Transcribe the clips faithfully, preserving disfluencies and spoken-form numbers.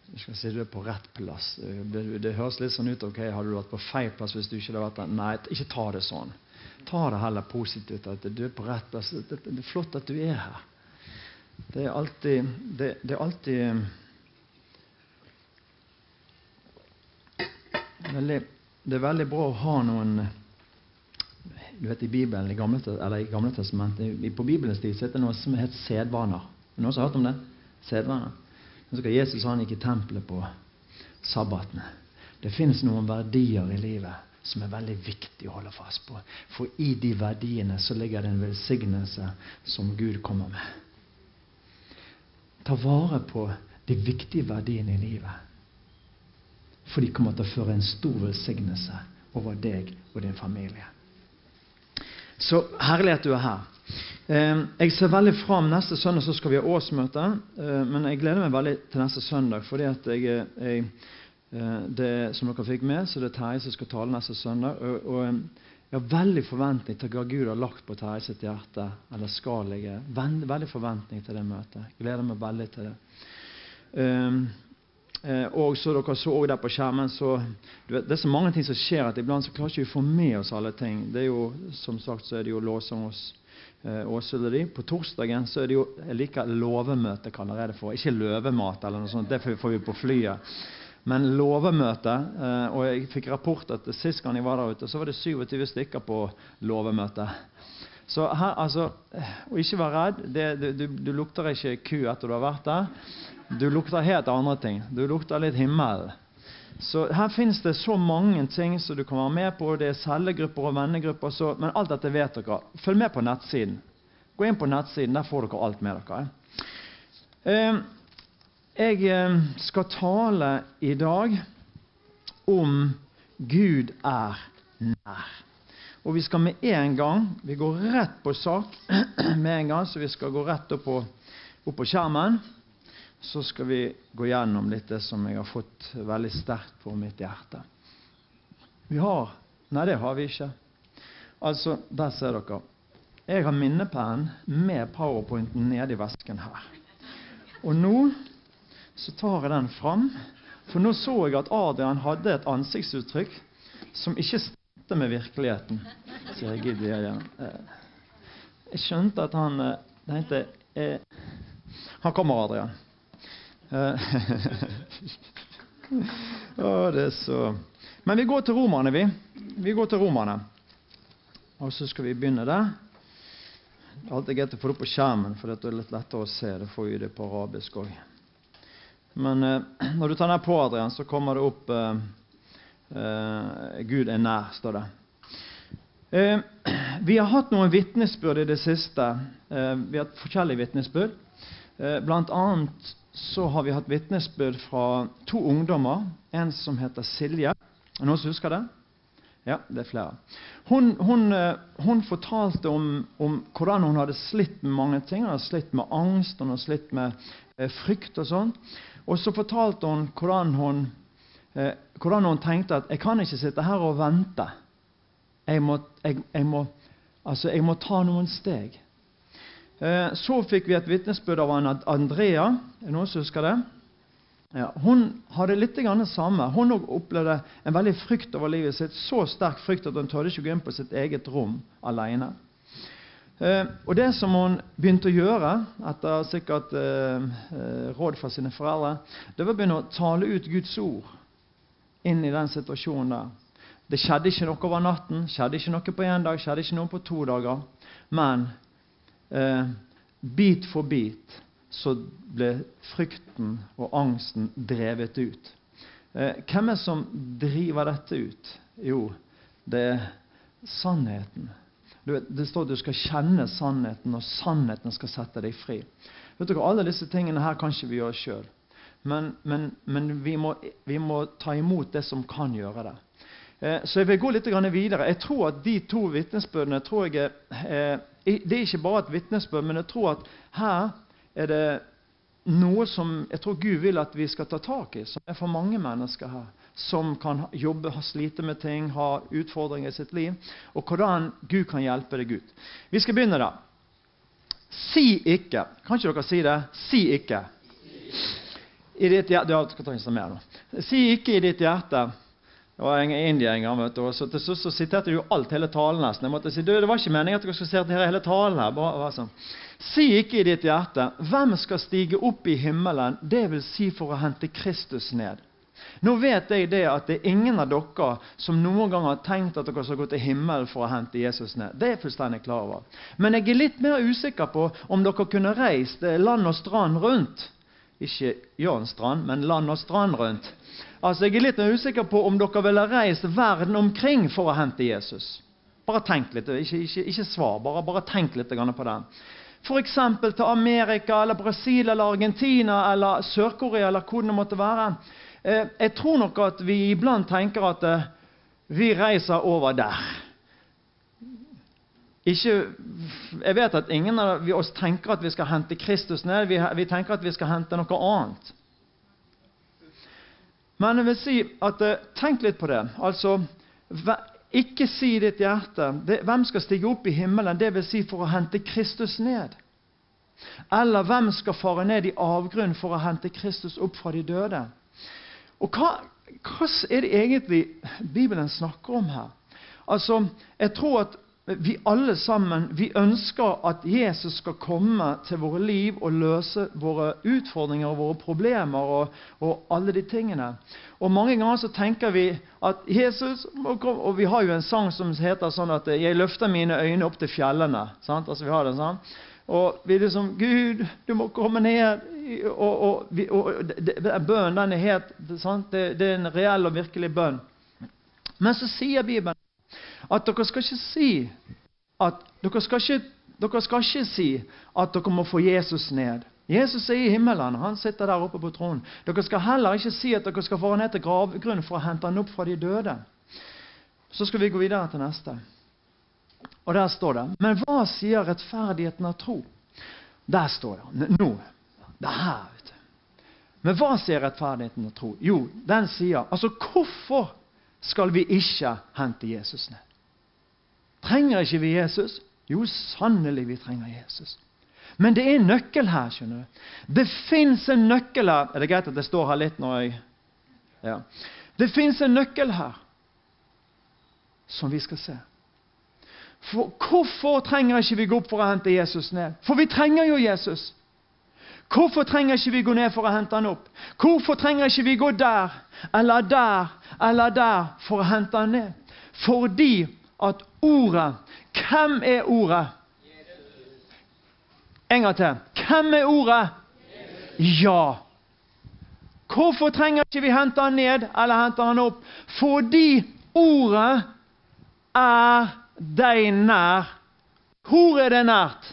jeg skal si du er på rett plass. Det, det høres litt sånn ut, ok, hadde du vært på feil plass hvis du ikke hadde vært der? Nei, ikke ta det sånn. Ta det heller positivt at du er på rett plass. Det, det, det er flott at du er her. Det er alltid, det, det er alltid veldig, det er veldig bra å ha noen, du vet i Bibelen, i gamle, eller i gamle testamentet, på Bibelens tid så heter det noe som heter sedvaner. Noen som har hørt om det? Sedvaner. Så skal Jesus han gikk i tempelet på sabbatene. Det finnes noen verdier i livet som er veldig viktig å holde fast på. For i de verdiene så ligger det en velsignelse som Gud kommer med. Ta vare på de viktige verdiene i livet. For de kommer til å føre en stor velsignelse over deg og din familie. Så herlig at du er her. Jeg ser veldig frem. Neste søndag så skal vi ha årsmøte, men jeg gleder meg veldig til neste søndag, fordi at jeg, jeg det som dere fikk med, så det er Terje som skal tale neste søndag, og, og jeg har veldig forventning til hva Gud har lagt på Terje sitt hjerte, eller skal ligge. Veldig, veldig forventning til det møtet. Jeg gleder meg veldig til det. Um, og så dere så også der på skjermen, så du vet, det er så mange ting som skjer at iblant så klarer ikke vi få med oss alle ting. Det er jo, som sagt, så er det jo lovsang hos Åsøl de. På torsdagen så er det jo, jeg liker lovemøte, kaller jeg det for. Ikke løvemat eller noe sånt, det får vi på flyet. Men lovemøte, og jeg fikk rapport at sist gang jeg var der ute, så var det syttiåtte stykker på lovemøte. Så her, altså, og ikke vær redd, det, du, du lukter ikke ku etter du har vært der. Du lukter helt andre ting. Du lukter litt himmel. Så her finnes det så mange ting som du kan være med på. Det er cellegrupper og vennegrupper, så, men alt dette vet dere. Følg med på nettsiden. Gå inn på nettsiden, der får dere alt med dere. Eh, jeg skal tale i dag om Gud er nær. Og vi skal med en gang, vi går rett på sak med en gang, så vi skal gå rett opp på, opp på skjermen. Så skal vi gå gjennom litt det som jeg har fått veldig sterkt på mitt hjerte. Vi har, nei det har vi ikke. Altså, der ser dere. Jeg har minnepenn med PowerPointen nede i vesken her. Og nå så tar jeg den fram, for nå så jeg at Adrian hadde et ansiktsuttrykk som ikke stemte med virkeligheten. Så jeg gidder igjen. Jeg skjønte at han tenkte, eh, han kommer Adrian. oh, det er så Men vi går til romerne vi Vi går til romerne Og så skal vi begynne der. Alt er greit å få det på skjermen, for det er litt lettere å se. Det får vi det på arabisk også. Men eh, når du tar ned på Adrian, så kommer det opp eh, eh, Gud er nær, står det. eh, Vi har hatt noen vittnesbyrd i det siste. eh, Vi har hatt forskjellige vittnesbyrd. eh, Blant annet så har vi hatt vittnesbyrd fra to ungdommer. En som heter Silje. Er noen som husker det? Ja, det er flere. Hun, hun, hun fortalte om, om hvordan hun hadde slitt med mange ting. Hun hadde slitt med angst, hun hadde slitt med eh, frykt og sånn. Og så fortalte hun hvordan hun, eh, hvordan hun tenkte at jeg kan ikke sitte her og vente. Jeg må, jeg, jeg må, altså, jeg må ta noen steg. Så fikk vi et vittnesbyrd av Andrea. Er noen som husker det? Ja, hun hadde litt grann det samme. Hun opplevde en veldig frykt over livet sitt. Så sterk frykt at hun tørde ikke gå inn på sitt eget rom alene. Og det som hun begynte å gjøre, etter sikkert råd fra sine foreldre, det var å begynne å tale ut Guds ord inn i den situasjonen der. Det skjedde ikke noe over natten, skjedde ikke noe på en dag, skjedde ikke noe på to dager. Men Eh, bit for bit så ble frykten og angsten drevet ut. Eh, hvem er som driver dette ut? Jo, det er sannheten. Du vet, det står at du skal kjenne sannheten, og sannheten skal sette deg fri. Vet dere, alle disse tingene her kan ikke vi gjøre selv. Men, men, men vi, må, vi må ta imot det som kan gjøre det. Eh, så jeg vil gå litt videre. Jeg tror at de to vittnesbørdene, tror jeg, eh, det er ikke bare et vittnesbyrd, men jeg tror at her er det noe som jeg tror Gud vil at vi skal ta tak i, som er for mange mennesker her, som kan jobbe, ha slite med ting, ha utfordringer i sitt liv, og hvordan Gud kan hjelpe deg ut. Vi skal begynne da. Si ikke. Kan ikke dere si det? Si ikke. i ditt hjerte, ja, skal ta en mer nå. Si ikke i ditt hjerte, det var en indier en gang, vet du, og så til slutt så siterte jo alt, hele talen nesten. Jeg måtte si, du, det var ikke meningen at jeg skulle sitere hele talen her, bare, bare sånn. Si ikke i ditt hjerte, hvem skal stige opp i himmelen, det vil si for å hente Kristus ned. Nå vet jeg det at det er ingen av dere som noen gang har tenkt at dere skal gå til himmelen for å hente Jesus ned. Det er jeg fullstendig klar over. Men jeg er litt mer usikker på om dere kunne reist land og strand rundt. Ikke Jan strand, men land og strand rundt. Altså, jeg er litt mer usikker på om dere ville reist verden omkring for å hente Jesus. Bare tenk litt, ikke, ikke, ikke svar, bare, bare tenk litt på den. For eksempel til Amerika, eller Brasil, eller Argentina, eller Sør-Korea, eller hvor det måtte være. Jeg tror nok at vi iblant tenker at vi reiser over der. Ikke, jeg vet at ingen av oss tenker at vi skal hente Kristus ned, vi, vi tenker at vi skal hente noe annet. Men jeg vil si at, tenk litt på det. Altså, ikke si i ditt hjerte, det, hvem skal stige opp i himmelen, det vil si for å hente Kristus ned. Eller hvem skal fare ned i avgrunn for å hente Kristus opp fra de døde. Og hva, hva er det egentlig Bibelen snakker om her? Altså, jeg tror at vi alle sammen, vi ønsker at Jesus skal komme til våre liv og løse våre utfordringer, våre problemer og, og alle de tingene. Og mange ganger så tenker vi at Jesus må komme, og vi har jo en sang som heter sånn at jeg løfter mine øyne opp til fjellene, sant? Altså vi har det sånn. Og vi er liksom, Gud, du må komme ned, og, og, vi, og det, bønn, den er helt, sant? Det, det er en reell og virkelig bønn. Men så sier Bibelen at dere skal ikke si at dere skal ikke, dere skal ikke si at dere må få Jesus ned. Jesus er i himmelen, han sitter der oppe på tronen. Dere skal heller ikke si at dere skal få ned til gravgrunn for å hente han opp fra de døde. Så skal vi gå videre til neste. Og der står det, men hva sier rettferdigheten av tro? Der står det, nå, det er her, vet du. Men hva sier rettferdigheten av tro? Jo, den sier, altså hvorfor skal vi ikke hente Jesus ned? Trenger ikke vi Jesus? Jo, sannelig vi trenger Jesus. Men det er en nøkkel her, skjønner du. Det finnes en nøkkel her. Er det greit at det står her litt når jeg... Ja. Det finnes en nøkkel her som vi skal se. For hvorfor trenger ikke vi gå opp for å hente Jesus ned? For vi trenger jo Jesus. Hvorfor trenger ikke vi gå ned for å hente han opp? Hvorfor trenger ikke vi gå der, eller der, eller der for å hente han ned? Fordi at ordet, hvem er ordet? En gang til. Hvem er ordet? Ja. Hvorfor trenger ikke vi hente han ned, eller hente han opp? Fordi ordet er deg nær. Hvor er det nært?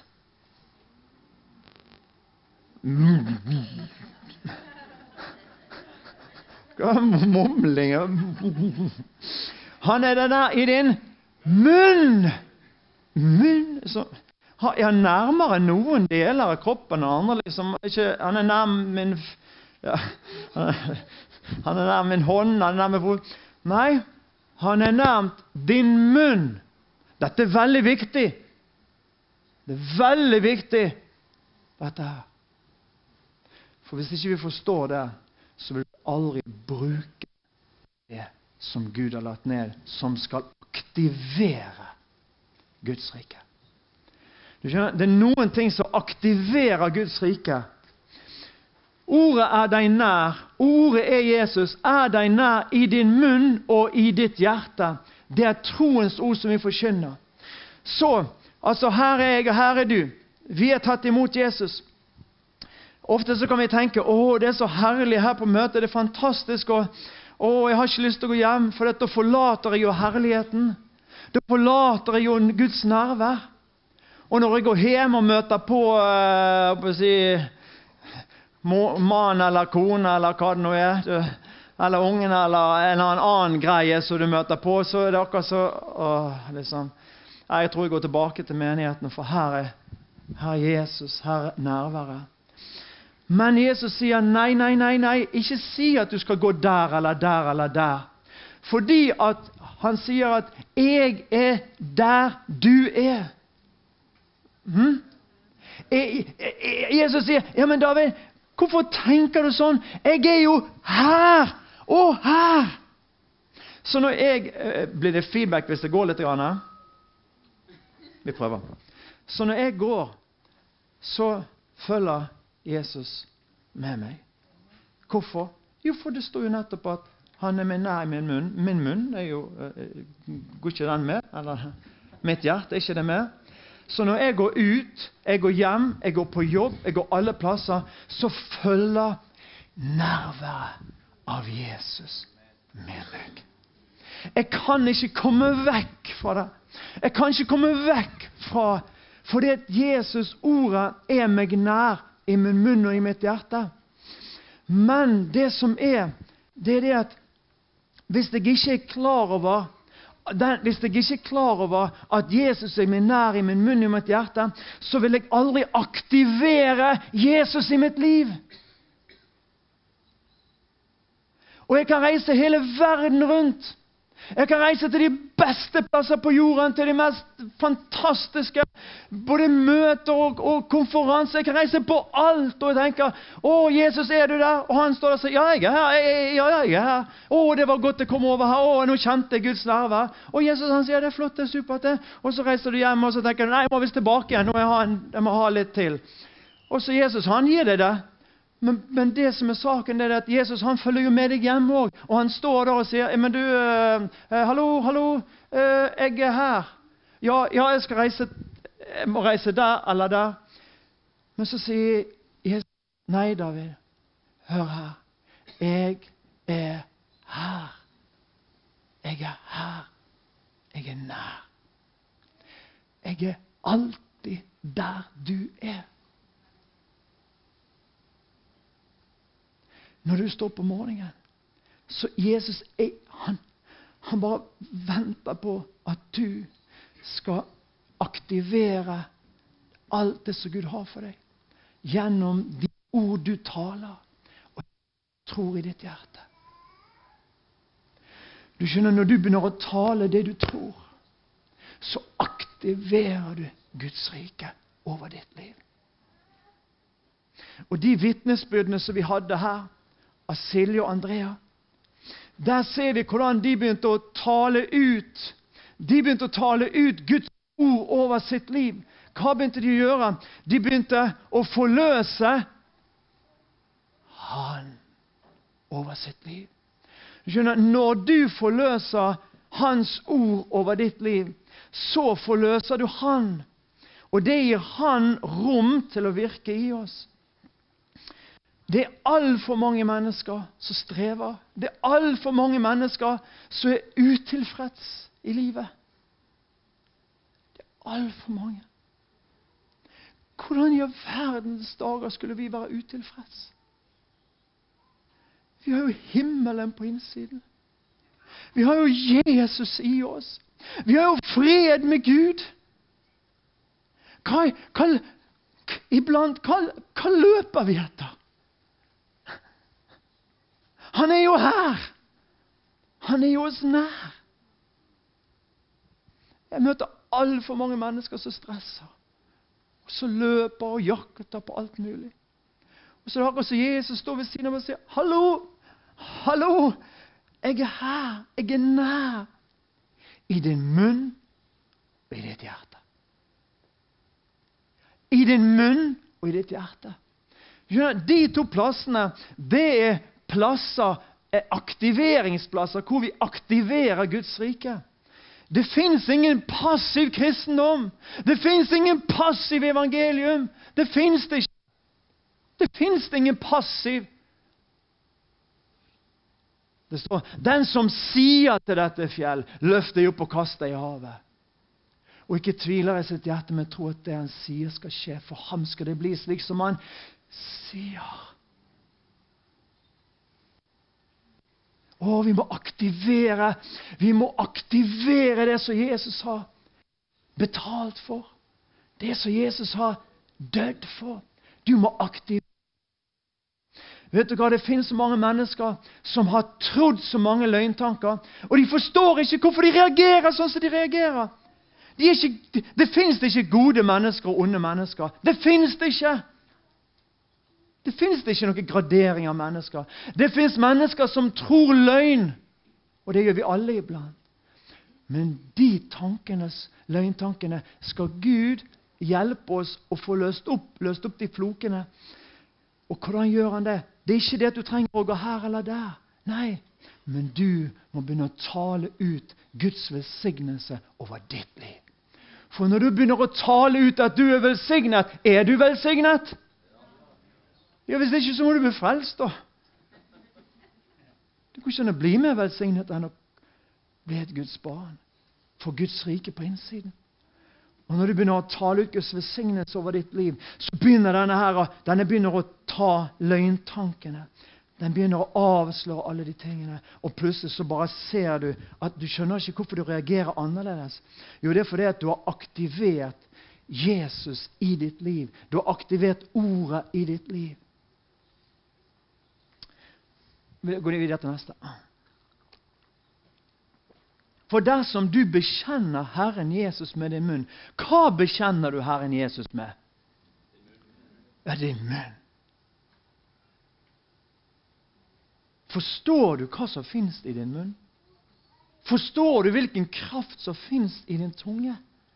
Hva er mumlinger? Han er det der i din munn. Munn. Så, er han nærmere noen deler av kroppen enn andre? Liksom, ikke, han er nær min... Ja, han er nær min hånd, han er nær min fot. Nei, han er nærmt din munn. Dette er veldig viktig. Det er veldig viktig, dette her. For hvis ikke vi forstår det, så vil vi aldri bruke det som Gud har lagt ned, som skal aktivere Guds rike. Du skjønner, det er noen ting som aktiverer Guds rike. Ordet er deg nær, ordet er Jesus, er deg nær i din munn og i ditt hjerte. Det er troens ord som vi forkynner. Så, altså her er jeg og her er du. Vi har tatt imot Jesus. Ofte så kan vi tenke, åh, det er så herlig her på møtet, det er fantastisk, og åh, jeg har ikke lyst til å gå hjem, for dette forlater jeg jo herligheten. Da forlater jeg jo Guds nærvær. Og når jeg går hjem og møter på, uh, på å si, mann eller kone, eller hva det nå er, eller ungen, eller en annen greie som du møter på, så er det akkurat så, åh, liksom, jeg tror jeg går tilbake til menigheten, for her er, her er Jesus, her er nærværet. Men Jesus sier, nei, nei, nei, nei, ikke si at du skal gå der, eller der, eller der. Fordi at han sier at jeg er der du er. Hm? Jesus sier, ja, men David, Hvorfor tenker du sånn? Jeg er jo her, og her. Så når jeg, blir det feedback hvis det går litt grann? Vi prøver. Så når jeg går, så følger Jesus med meg. Hvorfor? Jo, for det står jo nettopp at han er med nær i min munn. Min munn er jo, går ikke den med? Eller mitt hjerte, er ikke det med? Så når jeg går ut, jeg går hjem, jeg går på jobb, jeg går alle plasser, så følger nærværet av Jesus med meg. Jeg kan ikke komme vekk fra det. Jeg kan ikke komme vekk fra, fordi at Jesus ordet er meg nær i min munn og i mitt hjerte. Men det som er, det er det at hvis jeg ikke er klar over Den, hvis jeg ikke er klar over at Jesus er min nær i min munn og i mitt hjerte, så vil jeg aldri aktivere Jesus i mitt liv. Og jeg kan reise hele verden rundt. Jeg kan reise til de beste plasser på jorden, til de mest fantastiske, både møter og, og konferanser. Jeg kan reise på alt, og jeg tenker, å, Jesus, er du der? Og han står der og sier, ja, jeg er her, ja, jeg er her. Å, det var godt å komme over her, å, nå kjente jeg Guds nærvær. Og Jesus, han sier, det er flott, det er supert det. Og så reiser du hjem, og så tenker du, nei, jeg må visst tilbake igjen, nå må jeg ha, en, jeg må ha litt til. Og så Jesus, han gir deg det. Men, men det som er saken, det er at Jesus, han følger jo med deg hjem også. Og han står der og sier, men du, uh, hallo, hallo, uh, jeg er her. Ja, ja, jeg skal reise, jeg må reise der eller der. Men så sier Jesus, nei David, hør her. Jeg er her. Jeg er her. Jeg er nær. Jeg er alltid der du er. Når du står på morgenen, så Jesus er, han, han bare venter på at du skal aktivere alt det som Gud har for deg. Gjennom de ord du taler og tror i ditt hjerte. Du skjønner, når du begynner å tale det du tror, så aktiverer du Guds rike over ditt liv. Og de vittnesbyrdene som vi hadde her, av Silje og Andrea, der ser vi hvordan de begynte å tale ut. De begynte å tale ut Guds ord over sitt liv. Hva begynte de å gjøre? De begynte å forløse han over sitt liv. Skjønner, når du forløser hans ord over ditt liv, så forløser du han. Og det gir han rom til å virke i oss. Det er alt for mange mennesker som strever. Det er alt for mange mennesker som er utilfreds i livet. Det er alt for mange. Hvordan i verdens dager skulle vi være utilfreds? Vi har jo himmelen på innsiden. Vi har jo Jesus i oss. Vi har jo fred med Gud. Hva, hva, iblant, hva, hva løper vi etter? Han er jo her. Han er jo oss nær. Jeg møter alt for mange mennesker som stresser. Og så løper og jakter på alt mulig. Og så er det akkurat som Jesus står ved siden av og sier, hallo, hallo, jeg er her, jeg er nær. I din munn og i ditt hjerte. I din munn og i ditt hjerte. De to plassene, det er plasser, aktiveringsplasser, hvor vi aktiverer Guds rike. Det finnes ingen passiv kristendom. Det finnes ingen passiv evangelium. Det finnes det ikke. Det finnes det ingen passiv. Det står, den som sier til dette fjell, løft deg opp og kast deg i havet. Og ikke tviler i sitt hjerte, men tror at det han sier skal skje. For ham skal det bli slik som han sier. Å, vi må aktivere, vi må aktivere det som Jesus har betalt for. Det som Jesus har dødd for. Du må aktivere. Vet du hva, det finnes så mange mennesker som har trodd så mange løgntanker, og de forstår ikke hvorfor de reagerer sånn som de reagerer. De er ikke, det finnes det ikke gode mennesker og onde mennesker. Det finnes det ikke. Det finnes ikke noen gradering av mennesker. Det finnes mennesker som tror løgn, og det gjør vi alle iblant. Men de tankenes, løgntankene, skal Gud hjelpe oss å få løst opp, løst opp de flokene. Og hvordan gjør han det? Det er ikke det at du trenger å gå her eller der. Nei, men du må begynne å tale ut Guds velsignelse over ditt liv. For når du begynner å tale ut at du er velsignet, er du velsignet? Ja, hvis ikke så må du bli frelst da. Du kan ikke bli mer velsignet enn å bli et Guds barn. For Guds rike på innsiden. Og når du begynner å tale ut Guds velsignelse over ditt liv, så begynner denne her, denne begynner å ta løgntankene. Den begynner å avsløre alle de tingene, og plutselig så bare ser du at du skjønner ikke hvorfor du reagerer annerledes. Jo, det er fordi at du har aktivert Jesus i ditt liv. Du har aktivert ordet i ditt liv. Vi går videre til neste. For dersom du bekjenner Herren Jesus med din munn, hva bekjenner du Herren Jesus med? Ja, din munn. Forstår du hva som finnes i din munn? Forstår du hvilken kraft som finnes i din tunge?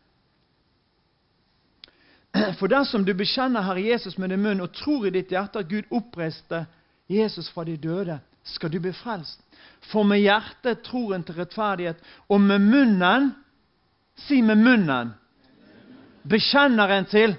For dersom du bekjenner Herre Jesus med din munn og tror i ditt hjerte at Gud oppreiste Jesus fra de døde, skal du bli frelst. For med hjertet tror en til rettferdighet, og med munnen, si med munnen, bekjenner en til.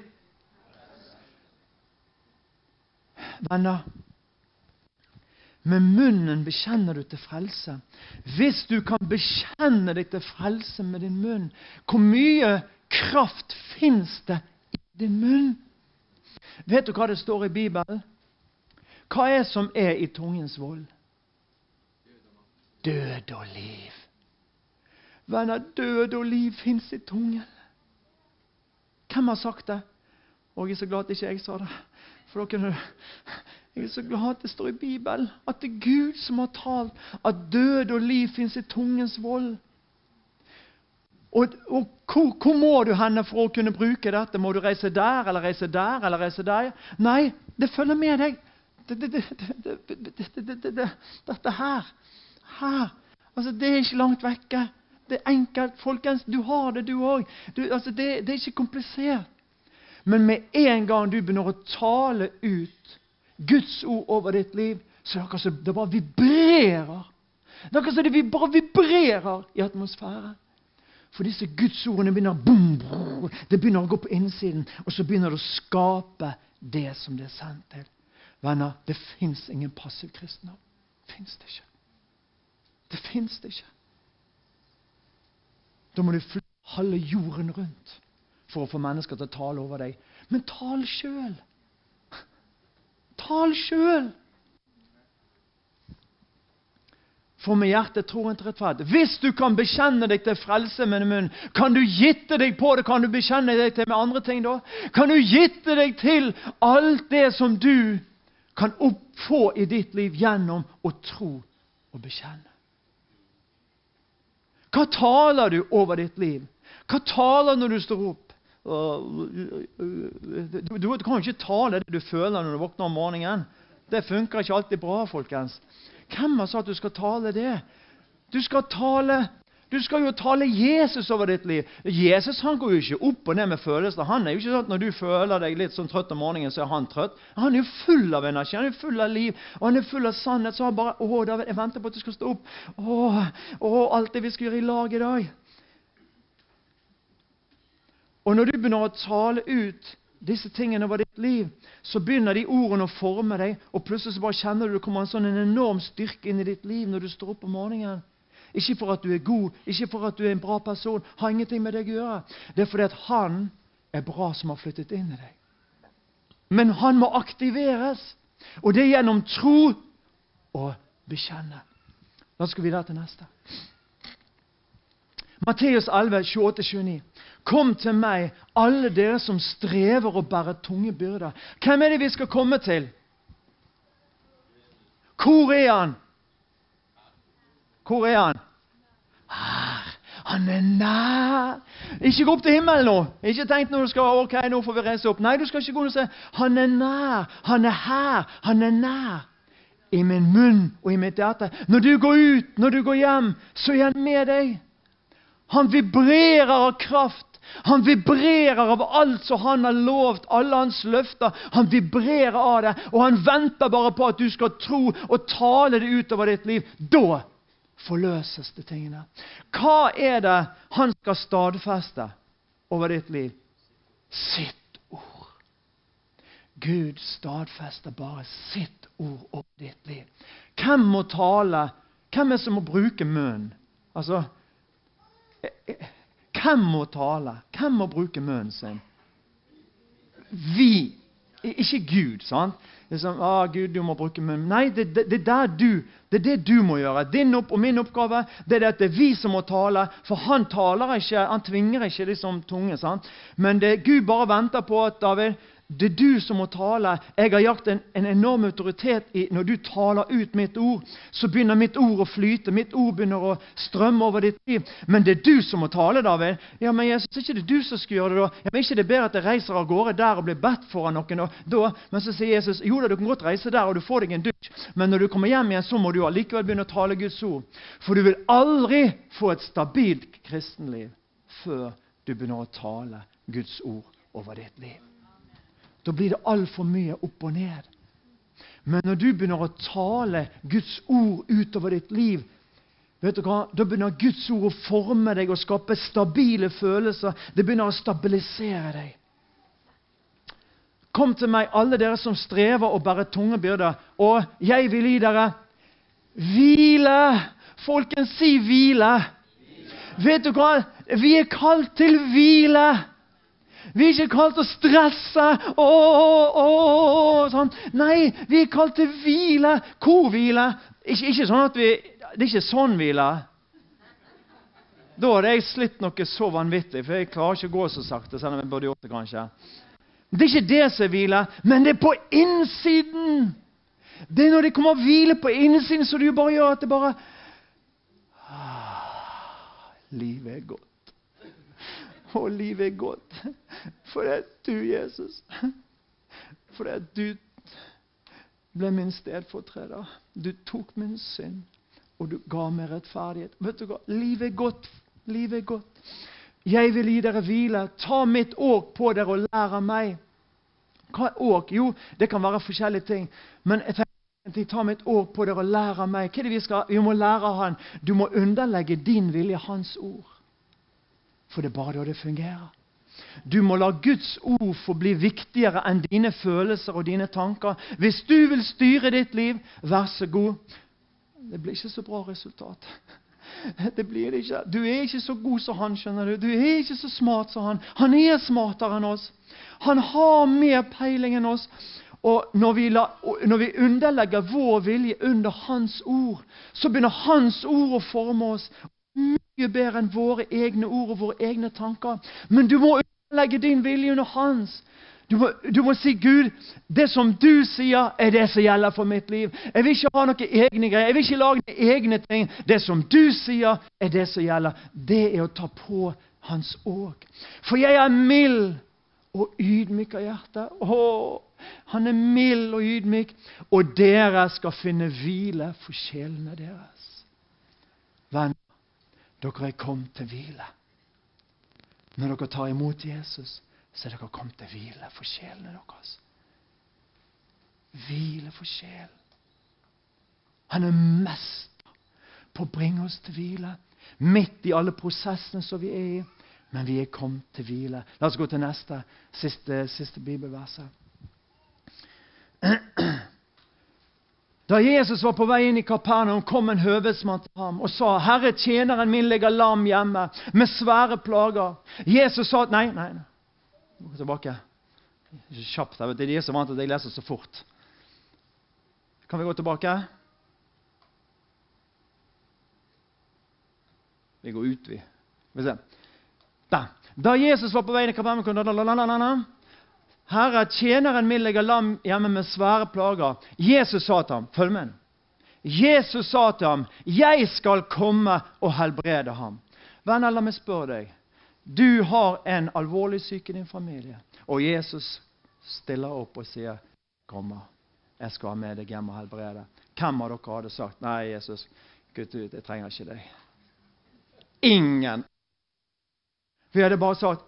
Venner, med munnen bekjenner du til frelse. Hvis du kan bekjenne deg til frelse med din munn, hvor mye kraft finnes det i din munn? Vet du hva det står i Bibelen? Hva er som er i tungens vold? Død og liv. Venner, død og liv finnes i tungen. Hvem har sagt det? Og jeg er så glad at ikke jeg sa det. For dere, jeg er så glad at det står i Bibelen, at det er Gud som har talt, at død og liv finnes i tungens vold. Og, og hvor, hvor må du henne for å kunne bruke dette? Må du reise der, eller reise der, eller reise der? Nei, det følger med deg. Det, det, det, det, det, det, det, det, det, dette her, her, altså det er ikke langt vekke. Det er enkelt, folkens, du har det du også. Du, altså det, det er ikke komplisert. Men med en gang du begynner å tale ut Guds ord over ditt liv, så er det akkurat som det bare vibrerer. Det er akkurat som det bare vibrerer i atmosfæren. For disse Guds ordene begynner, boom, boom, det begynner å gå på innsiden, og så begynner det å skape det som det er sendt til. Venner, det finnes ingen passiv kristendom. Det finnes det ikke. Det finnes det ikke. Da må du fly halve jorden rundt for å få mennesker til å tale over deg. Men tal selv. Tal selv. For med hjertet tror en til rettferdighet. Hvis du kan bekjenne deg til frelse med munnen, kan du gitte deg på det, kan du bekjenne deg til med andre ting da? Kan du gitte deg til alt det som du kan oppfå i ditt liv gjennom å tro og bekjenne? Hva taler du over ditt liv? Hva taler når du står opp? Du, du kan ikke tale det du føler når du våkner om morgenen. Det funker ikke alltid bra, folkens. Hvem har sagt at du skal tale det? Du skal tale, du skal jo tale Jesus over ditt liv. Jesus, han går jo ikke opp og ned med følelser. Han er jo ikke sånn at når du føler deg litt sånn trøtt om morgenen, så er han trøtt. Han er jo full av energi, han er full av liv, og han er full av sannhet. Så han bare, åh, David, jeg venter på at du skal stå opp. Åh, åh, alt det vi skal gjøre i lag i dag. Og når du begynner å tale ut disse tingene over ditt liv, så begynner de ordene å forme deg, og plutselig så bare kjenner du det kommer en sånn en enorm styrke inn i ditt liv når du står opp om morgenen. Ikke for at du er god, ikke for at du er en bra person, har ingenting med deg å gjøre. Det er fordi at han er bra som har flyttet inn i deg. Men han må aktiveres, og det er gjennom tro og bekjenne. Da skal vi videre til neste. Matteus elleve, tjueåtte til tjueni. Kom til meg, alle dere som strever og bærer tunge byrder. Hvem er det vi skal komme til? Hvor er han? Hvor er han? Her. Han er nær. Ikke gå opp til himmelen nå. Ikke tenk når du skal, ok, nå får vi reise opp. Nei, du skal ikke gå og si, han er nær, han er her, han er nær. I min munn og i mitt hjerte. Når du går ut, når du går hjem, så er han med deg. Han vibrerer av kraft. Han vibrerer av alt som han har lovt, alle hans løfter. Han vibrerer av det, og han venter bare på at du skal tro og tale det ut over ditt liv. Da forløses det tingene. Hva er det han skal stadfeste over ditt liv? Sitt ord. Gud stadfester bare sitt ord over ditt liv. Hvem må tale? Hvem er det som må bruke munnen? Altså, hvem må tale? Hvem må bruke munnen sin? Vi. Ikke Gud, sant? Det er sånn, ah, Gud, du må bruke munnen. Nei, det, det, det, er der du, det er det du må gjøre. Din opp, og min oppgave, det er det at det er vi som må tale. For han taler ikke, han tvinger ikke liksom tunge, sant? Men det, Gud bare venter på at, David, det er du som må tale. Jeg har gjort en, en enorm autoritet i, når du taler ut mitt ord, så begynner mitt ord å flyte, mitt ord begynner å strømme over ditt liv. Men det er du som må tale, David. Ja, men Jesus, ikke det er du som skal gjøre det da. Ja, men ikke det er bedre at jeg reiser av gårde der og blir bedt foran noen da. Men så sier Jesus, jo da, du kan godt reise der og du får deg en dusj. Men når du kommer hjem igjen, så må du allikevel begynne å tale Guds ord. For du vil aldri få et stabilt kristenliv før du begynner å tale Guds ord over ditt liv. Da blir det alt for mye opp og ned. Men når du begynner å tale Guds ord utover ditt liv, vet du hva? Da begynner Guds ord å forme deg og skape stabile følelser. Det begynner å stabilisere deg. Kom til meg, alle dere som strever og bærer tunge byrder, og jeg vil gi dere hvile. Folkens, si hvile. Vet du hva? Vi er kalt til hvile. Vi er ikke kalt til å stresse. Åh, åh, sånn. Nei, vi er kalt til hvile. Hvor hvile? Ikke, ikke sånn at vi... Det er ikke sånn hvile. Da har jeg slitt noe så vanvittig, for jeg klarer ikke å gå så sakte, selv om jeg burde gjort det kanskje. Det er ikke det som er hvile, men det er på innsiden. Det er når det kommer hvile på innsiden, så du bare gjør at det bare... Ah, livet er godt. Og livet er godt. For det er du, Jesus. For det er du ble min stedfortreder. Du tok min synd, og du ga meg rettferdighet. Vet du hva? Livet er godt. Livet er godt. Jeg vil gi dere hvile. Ta mitt åk på dere og lære av meg. Hva er åk? Jo, det kan være forskjellige ting. Men jeg tenker, ta mitt åk på dere og lære av meg. Hva er det vi skal? Vi må lære av han. Du må underlegge din vilje hans ord. For det er bare da det fungerer. Du må la Guds ord få bli viktigere enn dine følelser og dine tanker. Hvis du vil styre ditt liv, vær så god. Det blir ikke så bra resultat. Det blir det ikke. Du er ikke så god som han, skjønner du. Du er ikke så smart som han. Han er smartere enn oss. Han har mer peiling enn oss. Og når vi, la, når vi underlegger vår vilje under hans ord, så begynner hans ord å forme oss. Mye bedre enn våre egne ord og våre egne tanker. Men du må legge din vilje under hans. Du må, du må si, Gud, det som du sier er det som gjelder for mitt liv. Jeg vil ikke ha noen egne greier. Jeg vil ikke lage noen egne ting. Det som du sier er det som gjelder. Det er å ta på hans åk. For jeg er mild og ydmyk av hjerte. Åh, han er mild og ydmyk. Og dere skal finne hvile for sjelene deres. Venn, dere er kommet til hvile. Når dere tar imot Jesus, så er dere kommet til hvile for sjelene deres. Hvile for sjel. Han er mester på å bringe oss til hvile. Midt i alle prosessene som vi er i. Men vi er kommet til hvile. La oss gå til neste, siste, siste bibelverset. Da Jesus var på vei inn i Kapernaum, kom en høvedsmann til ham og sa, Herre, tjeneren min ligger lam hjemme med svære plager. Jesus sa, nei, nei, nei. Gå tilbake. Ikke kjapt, jeg vet, det er de som vant at jeg leser så fort. Kan vi gå tilbake? Vi går ut, vi. Vi ser. Da. Da Jesus var på vei inn i Kapernaum, Herre, tjeneren min ligger lam hjemme med svære plager. Jesus sa til ham, følg med. Jesus sa til ham, jeg skal komme og helbrede ham. Venner, la meg spørre deg. Du har en alvorlig syk i din familie, og Jesus stiller opp og sier, kom, jeg skal ha med deg hjem og helbrede. Hvem av dere hadde sagt, nei Jesus, Gud ut, jeg trenger ikke deg. Ingen. Vi hadde bare sagt,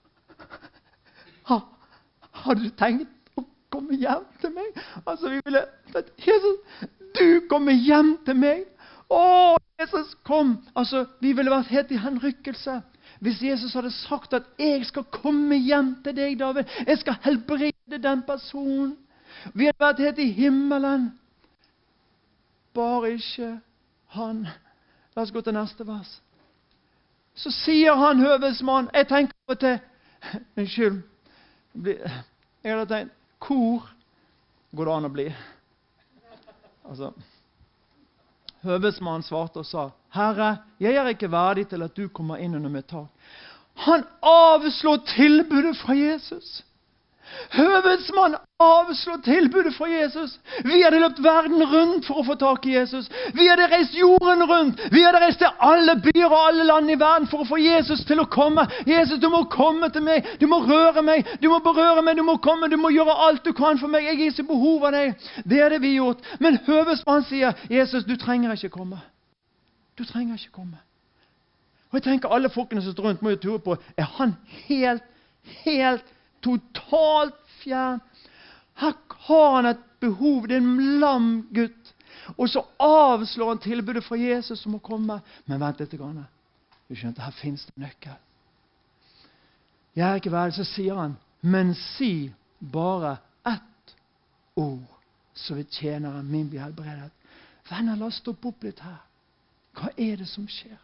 ha, har du tenkt å komme hjem til meg? Altså vi ville, Jesus, du kommer hjem til meg. Å, Jesus, kom. Altså, vi ville vært helt i henrykkelse. Hvis Jesus hadde sagt at jeg skal komme hjem til deg, David, jeg skal helbrede den personen. Vi hadde vært helt i himmelen. Bare ikke han. La oss gå til neste vers. Så sier han, høvesmann, jeg tenker på til, unnskyld, jeg hadde tenkt, hvor går det an å bli? Altså, høvesmannen svarte og sa, Herre, jeg er ikke verdig til at du kommer inn under mitt tak. Han avslår tilbudet fra Jesus. Høvesmannen avslår tilbudet fra Jesus. Vi hadde løpt verden rundt for å få tak i Jesus. Vi hadde reist jorden rundt. Vi hadde reist til alle byer og alle land i verden for å få Jesus til å komme. Jesus, du må komme til meg. Du må røre meg. Du må berøre meg. Du må komme. Du må gjøre alt du kan for meg. Jeg er ikke behov av deg. Det er det vi gjort. Men høvesmannen sier, Jesus, du trenger ikke komme. Du trenger ikke komme. Og jeg tenker alle folkene som står rundt må jo ture på, er han helt, helt totalt fjern? Her har han et behov, det er en lam gutt. Og så avslår han tilbudet fra Jesus som må komme. Men vent litt grann. Du skjønner, her finnes det nøkkel. Jeg er ikke verdig, så sier han, men si bare ett ord, så vil tjeneren min bli helbredet. Venner, la oss stoppe opp litt her. Hva er det som skjer?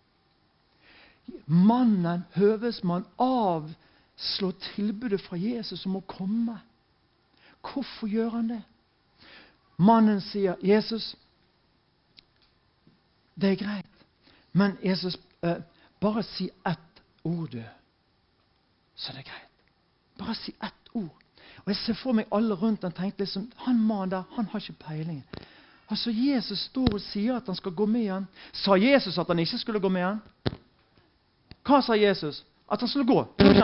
Mannen, høvesmann, avslår tilbudet fra Jesus som må komme. Hvorfor gjør han det? Mannen sier, Jesus, det er greit, men Jesus, eh, bare si ett ord, du. Så det er greit. Bare si ett ord. Og jeg ser for meg alle rundt, han tenkte liksom, han mannen der, han har ikke peiling. Altså, Jesus står og sier at han skal gå med han. Sa Jesus at han ikke skulle gå med han? Hva sa Jesus? At han skulle gå.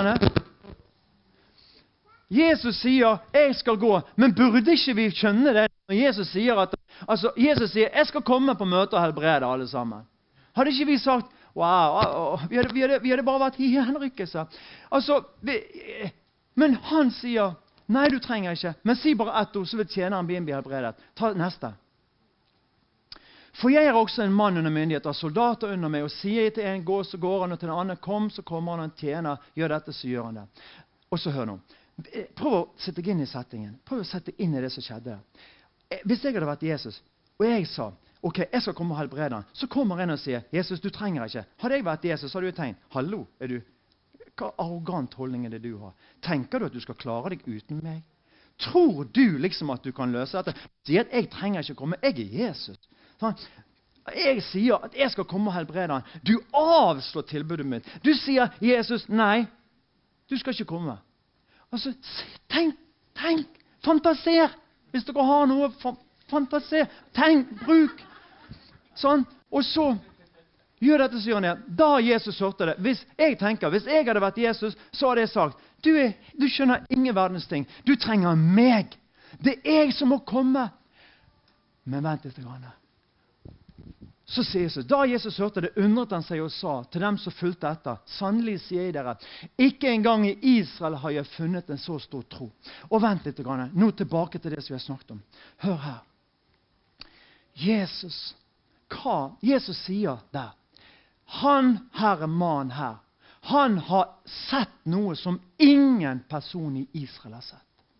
Jesus sier, jeg skal gå. Men burde ikke vi skjønne det? Når Jesus sier at, altså, Jesus sier, jeg skal komme på møte og helbrede alle sammen. Hadde ikke vi sagt, wow, vi hadde, vi hadde, vi hadde bare vært i henrykkelse. Altså, vi, men han sier, nei, du trenger ikke. Men si bare ett ord, så vil tjeneren bli helbredet. Ta neste. For jeg er også en mann under myndighet av soldater under meg, og sier til en gå, så går han, og til en annen kom, så kommer han, og en tjener, gjør dette, så gjør han det. Og så hør nå. Prøv å sette deg inn i settingen. Prøv å sette inn i det som skjedde. Hvis jeg hadde vært Jesus, og jeg sa, ok, jeg skal komme og helbrede han, så kommer en og sier, Jesus, du trenger ikke. Hadde jeg vært Jesus, så hadde du tenkt, hallo, er du, hva arrogant holdning er det du har? Tenker du at du skal klare deg uten meg? Tror du liksom at du kan løse dette? Sier at jeg trenger ikke komme, jeg er Jesus. Sånn. Jeg sier at jeg skal komme og helbrede han. Du avslår tilbudet mitt. Du sier, Jesus, nei, du skal ikke komme. Altså, tenk, tenk, fantaser. Hvis dere har noe, fantaser. Tenk, bruk. Sånn, og så gjør dette, så gjør han det. Da Jesus hørte det, hvis jeg tenker, hvis jeg hadde vært Jesus, så hadde jeg sagt, du, er, du skjønner ingen verdens ting. Du trenger meg. Det er jeg som må komme. Men vent litt grann. Så sier Jesus, da Jesus hørte det, undret han seg og sa til dem som fulgte etter, sannelig sier jeg dere, ikke engang i Israel har jeg funnet en så stor tro. Og vent litt grann, nå tilbake til det som vi har snakket om. Hør her. Jesus, hva? Jesus sier der, han her er mann her, han har sett noe som ingen person i Israel har sett.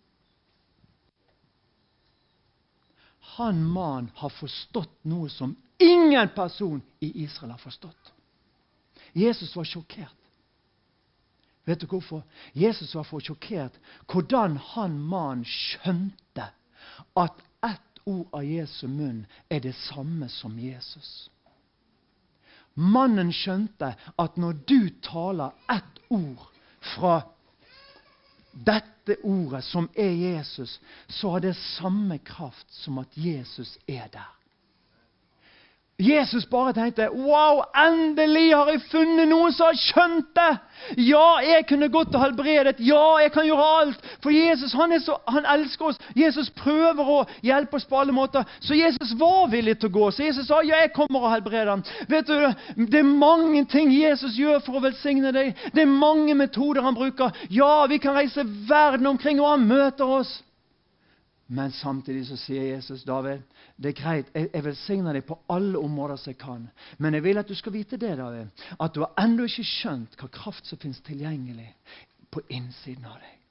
Han mann har forstått noe som ingen person i Israel har forstått. Jesus var sjokkert. Vet du hvorfor? Jesus var for sjokkert hvordan han mann skjønte at ett ord av Jesu munn er det samme som Jesus. Mannen skjønte at når du taler ett ord fra dette ordet som er Jesus, så har det samme kraft som at Jesus er der. Jesus bare tenkte, wow, endelig har jeg funnet noen som har skjønt det. Ja, jeg kunne gått og helbredet. Ja, jeg kan gjøre alt. For Jesus, han, er så, han elsker oss. Jesus prøver å hjelpe oss på alle måter. Så Jesus var villig til å gå. Så Jesus sa, ja, jeg kommer og helbreder ham. Vet du, det er mange ting Jesus gjør for å velsigne deg. Det er mange metoder han bruker. Ja, vi kan reise verden omkring, og han møter oss. Men samtidig så sier Jesus, David, det er greit, jeg, jeg velsigner deg på alle områder som jeg kan. Men jeg vil at du skal vite det, David, at du har enda ikke skjønt hva kraft som finnes tilgjengelig på innsiden av deg.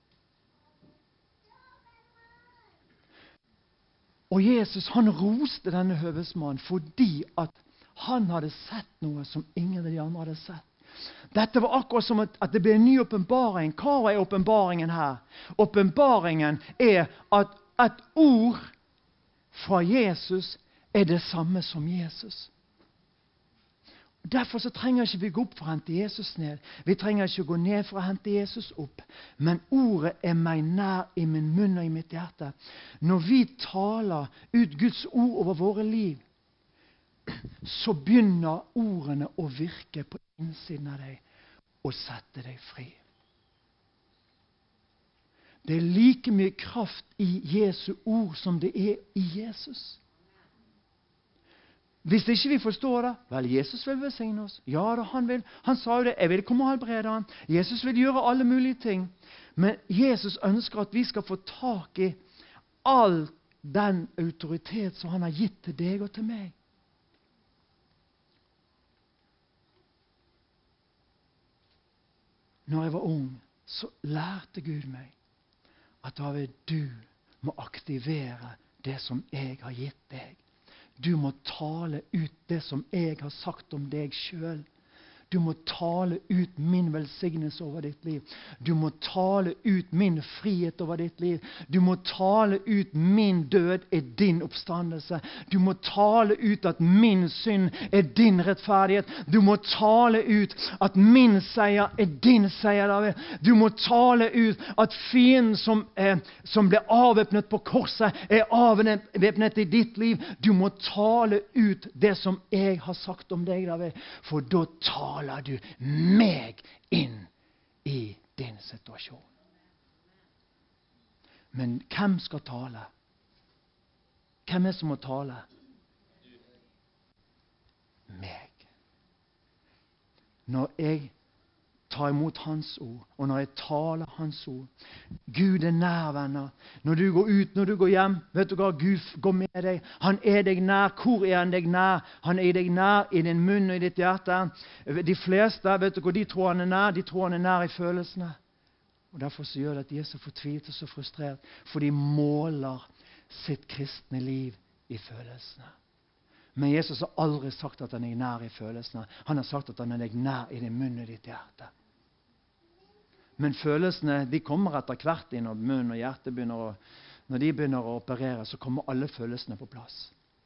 Og Jesus, han roste denne høvesmannen fordi at han hadde sett noe som ingen av de andre hadde sett. Dette var akkurat som at, at det ble en ny åpenbaring. Hva er åpenbaringen her? Åpenbaringen er at et ord fra Jesus er det samme som Jesus. Derfor så trenger ikke vi gå opp for å hente Jesus ned. Vi trenger ikke gå ned for å hente Jesus opp. Men ordet er meg nær i min munn og i mitt hjerte. Når vi taler ut Guds ord over våre liv, så begynner ordene å virke på innsiden av deg og sette deg fri. Det er like mye kraft i Jesu ord som det er i Jesus. Hvis ikke vi forstår det, vel, Jesus vil velsigne oss. Ja, da, han vil. Han sa jo det, jeg vil komme og helbrede han. Jesus vil gjøre alle mulige ting. Men Jesus ønsker at vi skal få tak i all den autoritet som han har gitt til deg og til meg. Når jeg var ung, så lærte Gud meg at David, du må aktivere det som jeg har gitt deg. Du må tale ut det som jeg har sagt om deg selv. Du må tale ut min velsignelse over ditt liv. Du må tale ut min frihet over ditt liv. Du må tale ut min død er din oppstandelse. Du må tale ut at min synd er din rettferdighet. Du må tale ut at min seier er din seier, David. Du må tale ut at fienden som, eh, som ble avvæpnet på korset er avvæpnet i ditt liv. Du må tale ut det som jeg har sagt om deg, David. For da taler du meg inn i din situasjon. Men hvem skal tale? Hvem er det som må tale? Meg. Når jeg tar imot hans ord, og når jeg taler hans ord. Gud er nær, venner. Når du går ut, når du går hjem, vet du hva? Gud går med deg. Han er deg nær. Hvor er han deg nær? Han er deg nær i din munn og i ditt hjerte. De fleste, vet du hvor de tror han er nær? De tror han er nær i følelsene. Og derfor så gjør det at de er så fortvilt og så frustrert, for de måler sitt kristne liv i følelsene. Men Jesus har aldri sagt at han er nær i følelsene. Han har sagt at han er deg nær i din munn og ditt hjerte. Men følelsene, de kommer etter hvert inn, og munn og hjerte begynner å, når de begynner å operere, så kommer alle følelsene på plass.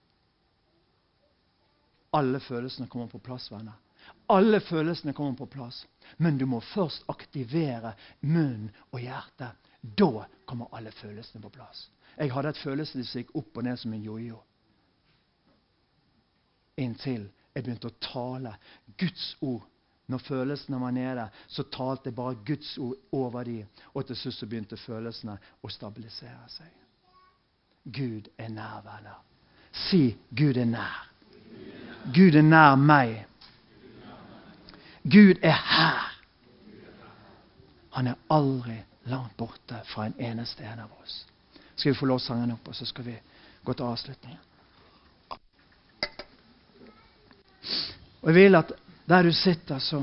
Alle følelsene kommer på plass, venner. Alle følelsene kommer på plass. Men du må først aktivere munn og hjerte. Da kommer alle følelsene på plass. Jeg hadde et følelsesliv som gikk opp og ned som en jojo. Inntil jeg begynte å tale Guds ord. Når følelsene var nede, så talte jeg bare Guds ord over dem. Og til slutt så begynte følelsene å stabilisere seg. Gud er nær, venner. Si, Gud er nær. Gud er nær meg. Gud er her. Han er aldri langt borte fra en eneste en av oss. Skal vi få lovsangen opp, og så skal vi gå til avslutningen. Og jeg vil at der du sitter, så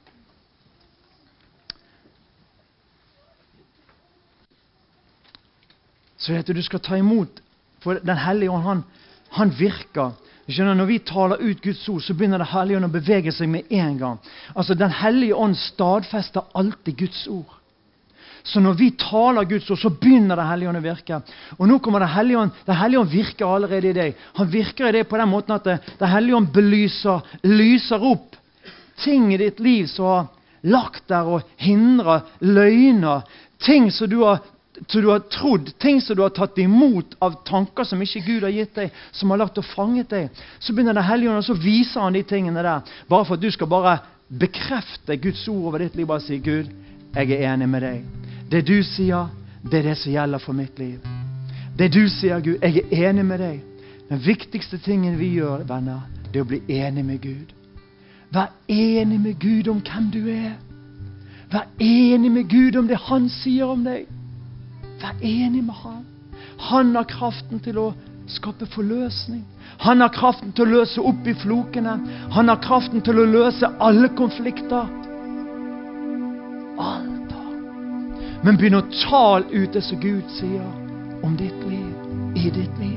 så er det at du skal ta imot, for den hellige ånd, han, han virker. Skjønner, når vi taler ut Guds ord, så begynner den hellige ånd å bevege seg med en gang. Altså, den hellige ånd stadfester alltid Guds ord. Så når vi taler Guds ord, så begynner den hellige ånd å virke. Og nå kommer den hellige ånd, den hellige ånd virker allerede i deg. Han virker i deg på den måten at den hellige ånd belyser, lyser opp ting i ditt liv som har lagt der og hindrer løgner. Ting som du har som du har trodd, ting som du har tatt imot av tanker som ikke Gud har gitt deg, som har lagt og fanget deg, så begynner Den Hellige Ånd, og så viser han de tingene der, bare for at du skal bare bekrefte Guds ord over ditt liv, bare si, Gud, jeg er enig med deg. Det du sier, det er det som gjelder for mitt liv. Det du sier, Gud, jeg er enig med deg. Den viktigste tingen vi gjør, venner, det er å bli enig med Gud. Vær enig med Gud om hvem du er. Vær enig med Gud om det han sier om deg. Vær enig med han. Han har kraften til å skape forløsning. Han har kraften til å løse opp i flokene. Han har kraften til å løse alle konflikter. Alt har. Men begynn å tale ut det som Gud sier om ditt liv, i ditt liv.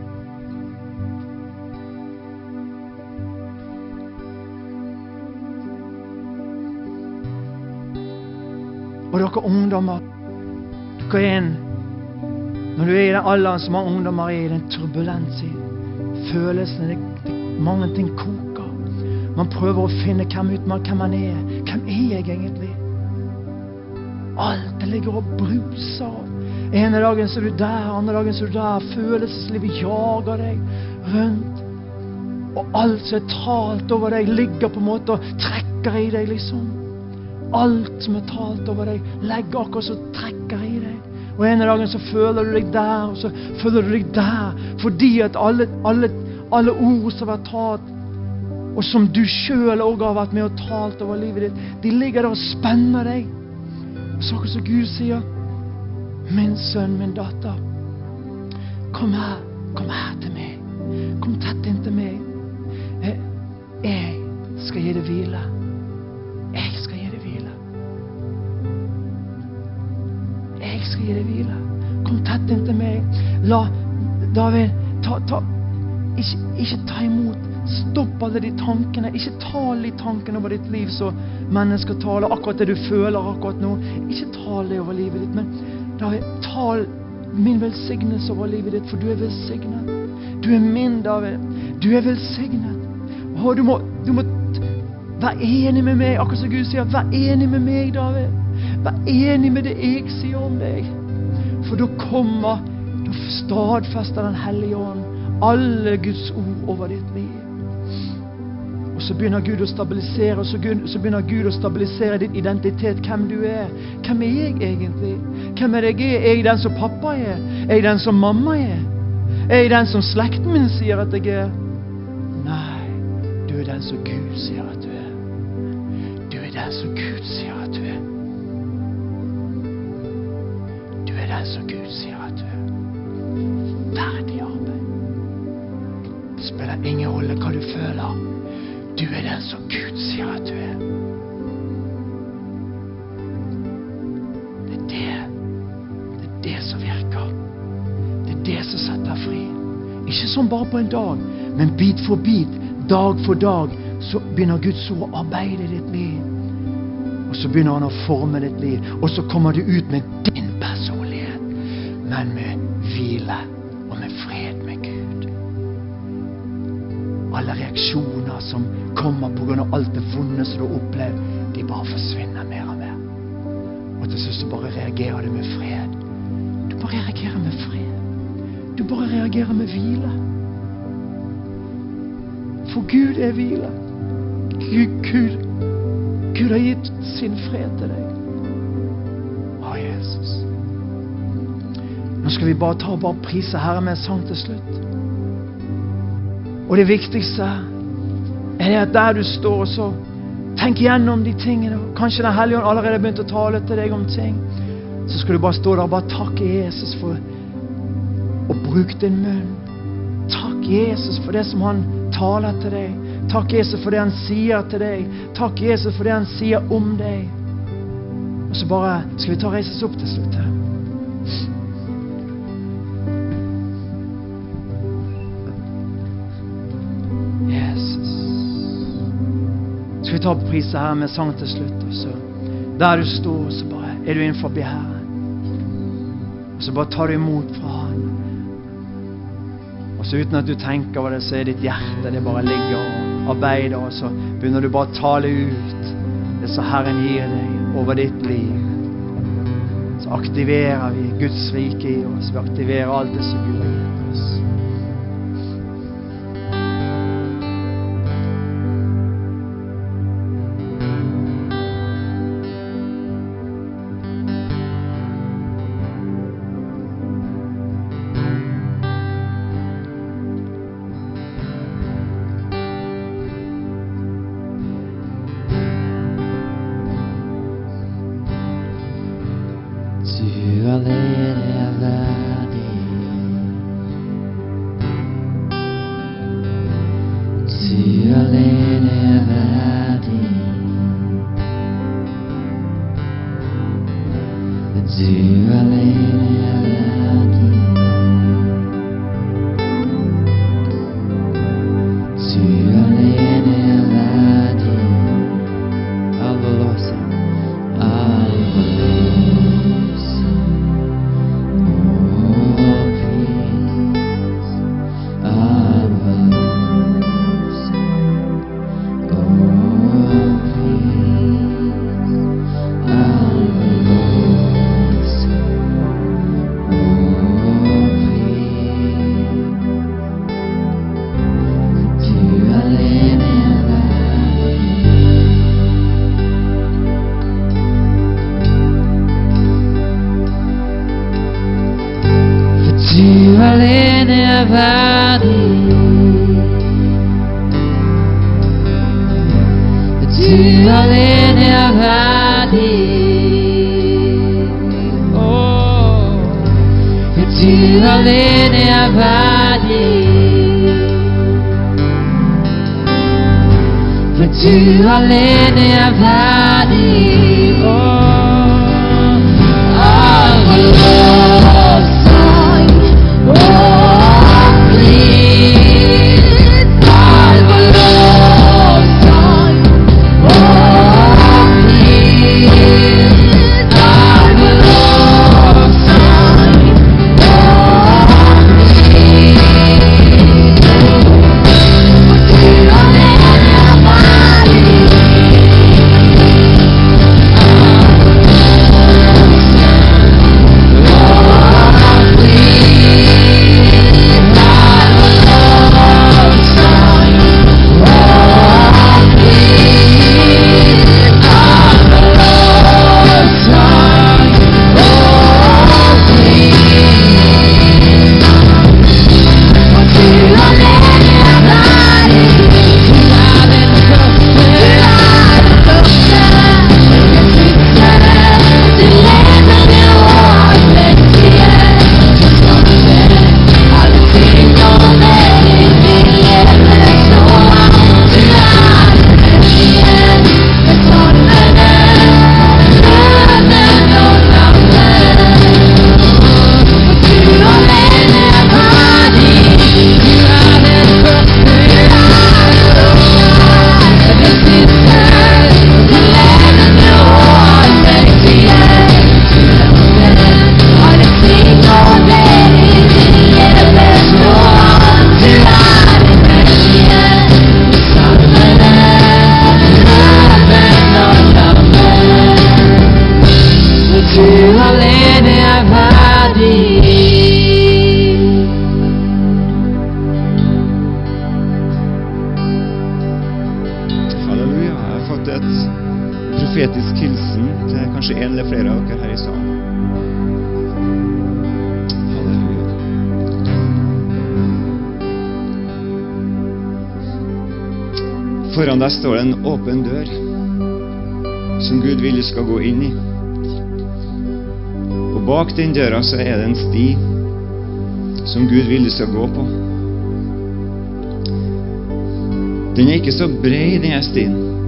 Og dere ungdommer, dere er en, når du er i den alderen som mange ungdommer er i, den turbulens i følelsene, det, det, mange ting koker. Man prøver å finne hvem, ut, man, hvem man er. Hvem er jeg egentlig? Alt det ligger og bruser. En dagen så er du der, andre dagen så er du der. Følelseslivet jager deg rundt. Og alt som er talt over deg ligger på en måte og trekker i deg liksom. Alt som er talt over deg legger akkurat så trekker i deg. Og en dagen så føler du deg der, og så føler du deg der. Fordi at alle, alle, alle ord som har vært talt, og som du selv også har vært med og talt over livet ditt, de ligger der og spenner deg. Og så som Gud sier, min sønn, min datter, kom her, kom her til meg. Kom tett inn til meg. Jeg, jeg skal gi deg hvile. Jeg skal gi deg hvile. Jeg skal gi deg hvile. Kom tett inn til meg. La, David, ta, ta, ikke, ikke ta imot. Stopp alle de tankene. Ikke tal de tankene over ditt liv så mennesker taler. Akkurat det du føler akkurat nå. Ikke tal det over livet ditt. Men David, tal min velsignelse over livet ditt, for du er velsignet. Du er min, David. Du er velsignet. Og du må, du må vær enig med meg, akkurat som Gud sier, vær enig med meg, David. Vær enig med det jeg sier om deg. For da kommer, da stadfester Den Hellige Ånd alle Guds ord over ditt liv. Og så begynner Gud å stabilisere, og så, Gud, så begynner Gud å stabilisere din identitet, hvem du er. Hvem er jeg egentlig? Hvem er jeg? Er jeg den som pappa er? Er jeg den som mamma er? Er jeg den som slekten min sier at jeg er? Nei, du er den som Gud sier at du er. Du er den som Gud sier at du er. Du er den som Gud sier at du er. Ferdig arbeid. Det spiller ingen rolle hva du føler. Du er den som Gud sier at du er. Det er det. Det er det som virker. Det er det som setter fri. Ikke som bare på en dag, men bit for bit, dag for dag, så begynner Guds ord å arbeide i ditt liv. Og så begynner han å forme ditt liv. Og så kommer du ut med din personlighet, men med hvile og med fred med Gud. Alle reaksjoner som kommer på grunn av alt det vonde som du har opplevd, de bare forsvinner mer og mer. Og til slutt så bare reagerer du med fred. Du bare reagerer med fred. Du bare reagerer med hvile. For Gud er hvile. Gud, Gud, Gud har gitt sin fred til deg. Å, Jesus. Nå skal vi bare ta og bare prise Herren med en sang til slutt. Og det viktigste er det at der du står, så tenk gjennom de tingene. Kanskje Den Hellige Ånd allerede har begynt å tale til deg om ting. Så skal du bare stå der og bare takke Jesus for å bruke din munn. Takk Jesus for det som han taler til deg. Takk Jesus for det han sier til deg. Takk Jesus for det han sier om deg. Og så bare skal vi ta reises opp til slutt her. Skal vi ta på priset her med sang til slutt, og så der du står, så bare er du innenfor Herren. Og så bare tar du imot fra han. Og så uten at du tenker over det, så er ditt hjerte, det bare ligger og arbeider, og så begynner du bare å tale ut det som Herren gir deg over ditt liv. så aktiverer vi Guds rike i oss. Vi aktiverer alt det som Gud har gitt oss. Foran deg står det en åpen dør som Gud vil du skal gå inn i. Og bak den døra så er det en sti som Gud vil du skal gå på. Den er ikke så bred, denne stien.